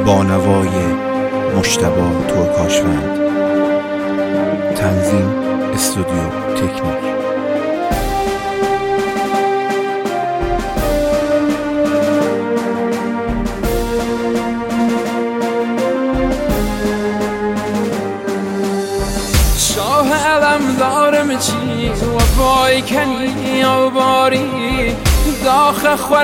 با نوای مجتبی ترکاشفند. تنظیم استودیو تکنیک. شاه علم دارم چی و پای کنی و باری داخل خور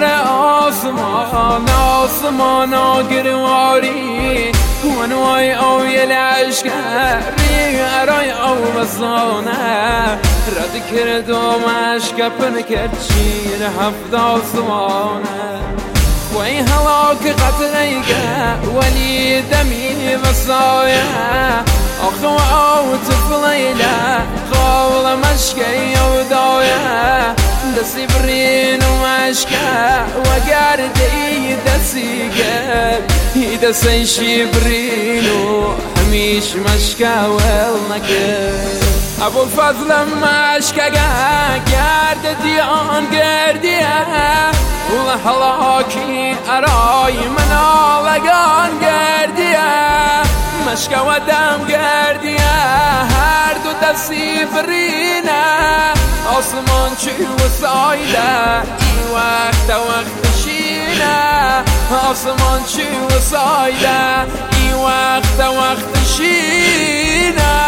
آسمان گرواری ونوای او یلعشکری ارای او بزانه رد کرد و مشکپن کرد چیر هفت آسمانه خوی هلاک قطریگه ولی دمی بسایه آخو او تفلیله قول مشکی و دایه دستی برین و مشکه و گردی دستی گر دستی شبرین و همیش مشکه ول نکر ابو الفضل مشکه گرد دیان گردیه و هلاکی ارای منالگان گردیه مشکه و دم گردیه هر دو دستی برینه آسمان چی و سایده ای وقت شینه آسمان چی و سایده ای وقت شینه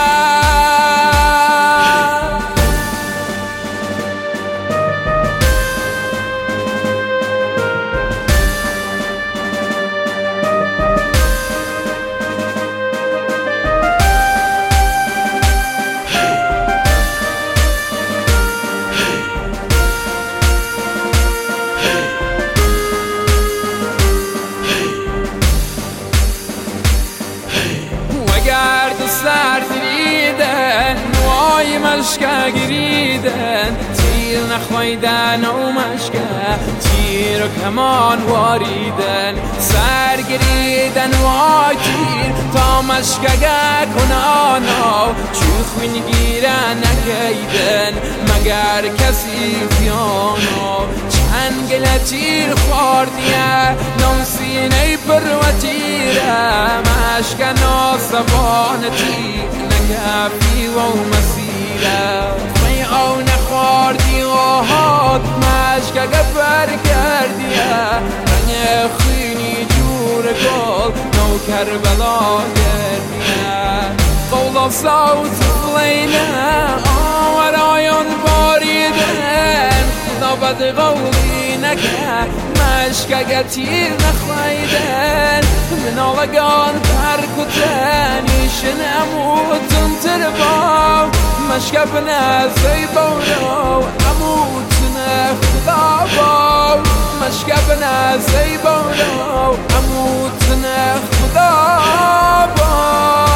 وای مشکه گریدن تیر نخویدن و مشکه تیر و کمان واریدن سر گریدن وای تیر تا مشکه کنانا چوخوین گیرن نکیدن مگر کسی پیانا چند گله تیر خواردیه نم سینه پر و تیره مشکه ناسبان تیر نگفی و مسیره می او نخواردی و هات مشکه گفر کردیه رنگ خینی جور گل نو کربلا گردیه قول صوت فلینه آورایان باریدن خدا بد قولی نکه مشکه تیر نخویدن منالگان پرکتن ایشن اموتن ترباو مشکه بنزی بارو اموتن خدا باو مشکه بنزی بارو اموتن خدا باو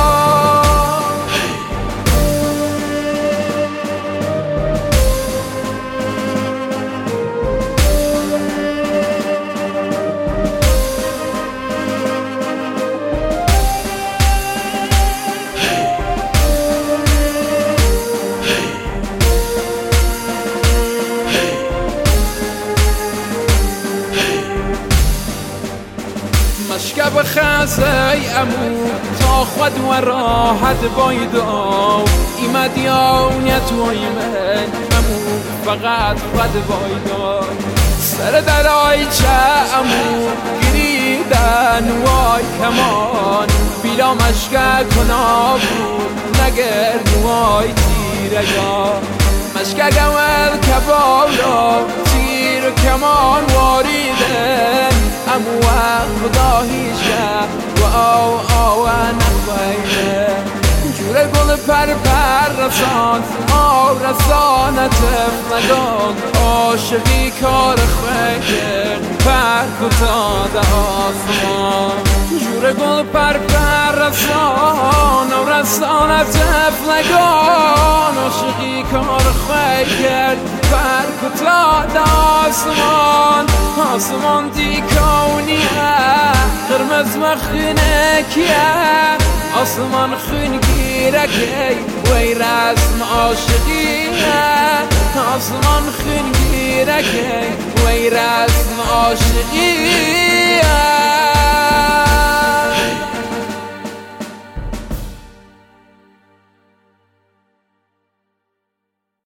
مشکه بخزی امو تا خود و راحت بایدو ایمه دیانیت و ایمه امو فقط خود بایدو سر درای چه امو گریدن وای کمان بیلا مشکه کنا بود نگرد وای تیرگا مشکه گول کبالا تیر و کمان واریدن امو خدا هیچه و او نخویده جور گل پر رسان رسانت افلگان عاشقی کار خویده پر کتاد آسمان جور گل پر رسان رسانت افلگان عاشقی کار خویده پر کتاد آسمان آسمان دیکونیه قرمز مخینه کیه آسمان خون گیرکی وی رسم عاشقیه آسمان خون گیرکی وی رسم عاشقیه